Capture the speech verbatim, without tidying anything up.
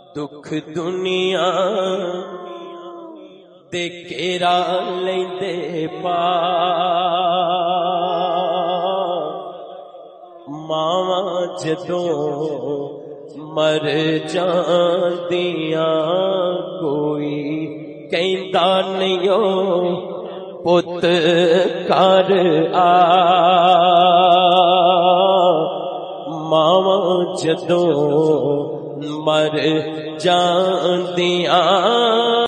दुख दुनिया ते केरा लेंदे पा मावा जदों मर जांदियां कोई कहंदा नहीं ओ पुत घर आ मावा जदों मर जांदियां